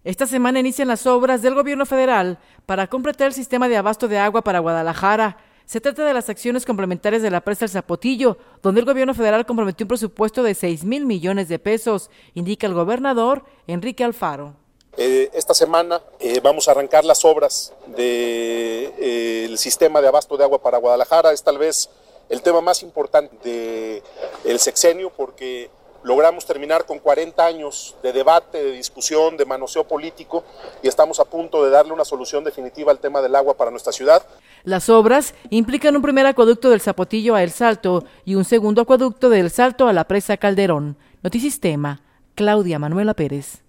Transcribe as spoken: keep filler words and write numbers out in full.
Esta semana inician las obras del gobierno federal para completar el sistema de abasto de agua para Guadalajara. Se trata de las acciones complementarias de la presa El Zapotillo, donde el gobierno federal comprometió un presupuesto de seis mil millones de pesos, indica el gobernador Enrique Alfaro. Eh, esta semana eh, vamos a arrancar las obras del de, eh, sistema de abasto de agua para Guadalajara. Es tal vez el tema más importante del sexenio, porque logramos terminar con cuarenta años de debate, de discusión, de manoseo político, y estamos a punto de darle una solución definitiva al tema del agua para nuestra ciudad. Las obras implican un primer acueducto del Zapotillo a El Salto y un segundo acueducto del Salto a la presa Calderón. Notisistema, Claudia Manuela Pérez.